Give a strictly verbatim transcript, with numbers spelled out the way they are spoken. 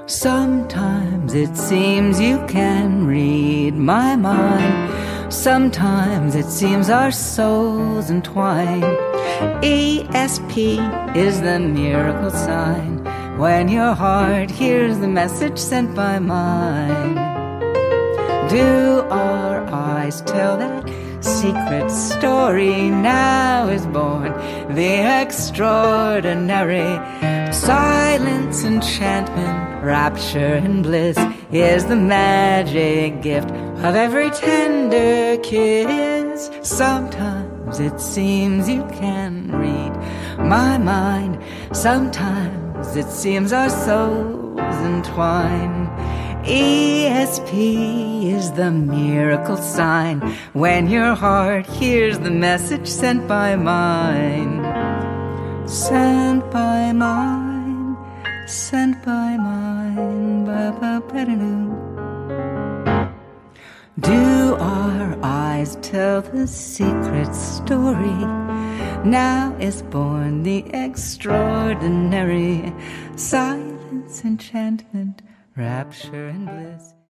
Sometimes it seems you can read my mind. Sometimes it seems our souls entwine. E S P is the miracle sign when your heart hears the message sent by mine. Do our eyes tell that secret story? Now is born the extraordinary. Silence, enchantment, rapture and bliss is the magic gift of every tender kiss. Sometimes it seems you can read my mind. Sometimes it seems our souls entwine. E S P is the miracle sign when your heart hears the message sent by mine. Sent by mine, sent by mine, ba-ba-ba-da-doo. Do our eyes tell the secret story? Now is born the extraordinary. Silence, enchantment, rapture and bliss.